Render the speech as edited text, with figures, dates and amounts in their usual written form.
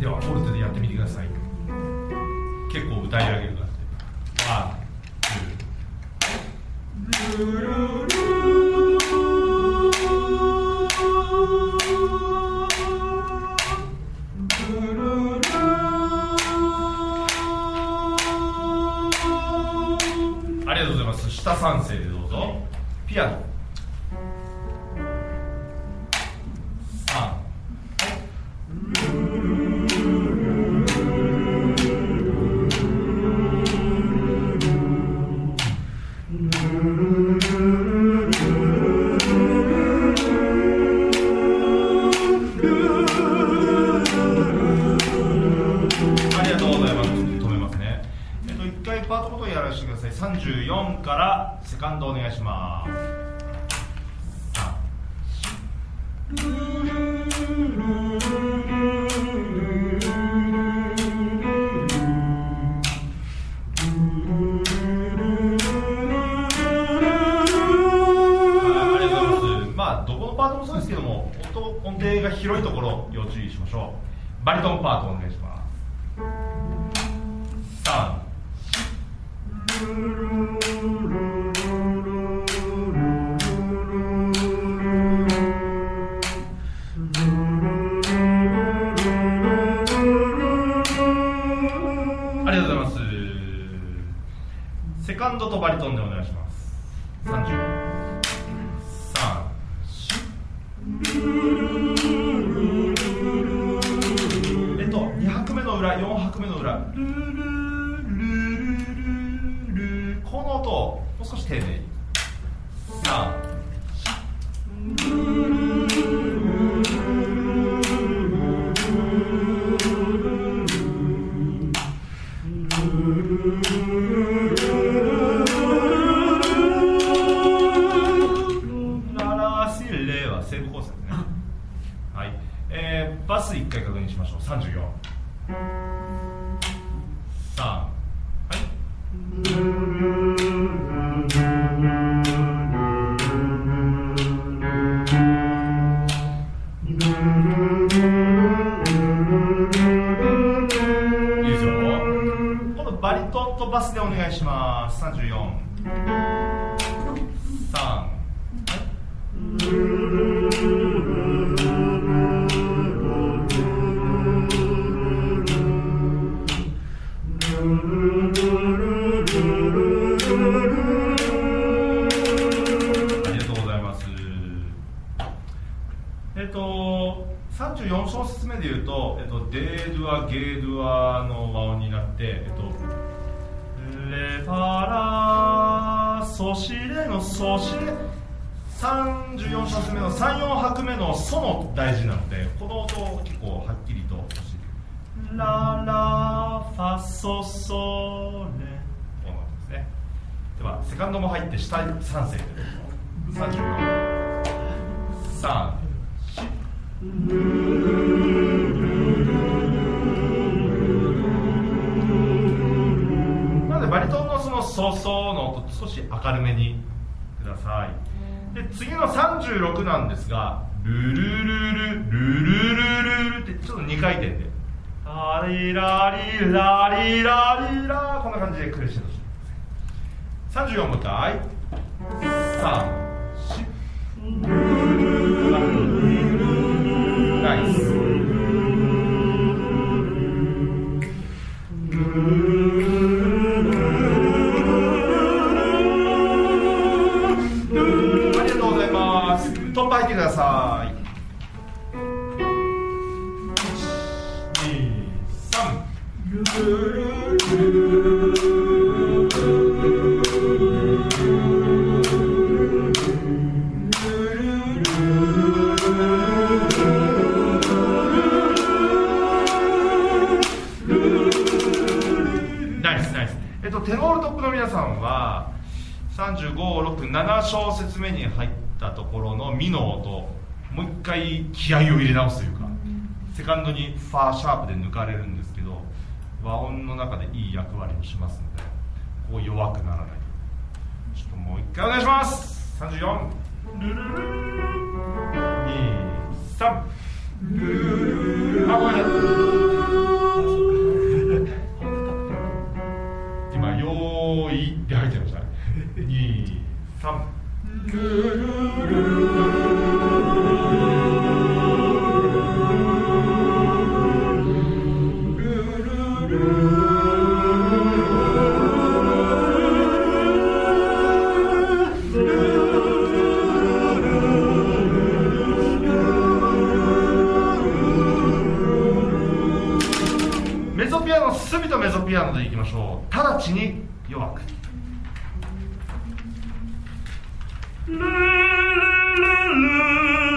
ではフォルテでやってみてください。結構歌い上げる感じで。ワン、ツー、ルルルありがとうございます。下三声でどうぞ。ピアノ34からセカンドお願いします。まあどこのパートもそうですけども、音程が広いところ要注意しましょう。バリトンパートお願いします。3ありがとうございます。セカンドとバリトンでお願いします。30、3、2拍目の裏、4拍目の裏、ルルルルルル、この音をもう少し丁寧に。3、セーブコースですね。はい、バス1回確認しましょう。34、3、はい。いいですよ。今度バリトンとバスでお願いします。34、3、34小節目でいうと、デードゥア、ゲードゥアの和音になって、レファラソシレのソシレ、34小節目の3、4拍目のソの大事なので、この音を結構はっきりとララファソソレ、こうなんですね。ではセカンドも入って下3声でどうぞ。34、3、なのでバリトンのそのソソの音少し明るめにください。で次の36なんですが、ルルルルルルルルルってちょっと2回転で、ラリラリラリラリラ、こんな感じでクレッシェンドしてください。34もう一回、3、4、ナイス。トップ入ってください。1、2、3。ナイスナイス。テノールトップの皆さんは35、6、7小節目に入ったところのミの音、もう一回気合を入れ直すというか、セカンドにファーシャープで抜かれるんですけど、和音の中でいい役割をしますので、こう弱くならない。ちょっともう一回お願いします。34、ルルルル、2、3、 あ、ごめんなさい。今「よーい」って入っちゃいました。2、3。メゾピアノ、隅とメゾピアノでいきましょう。直ちに弱く。ルルルル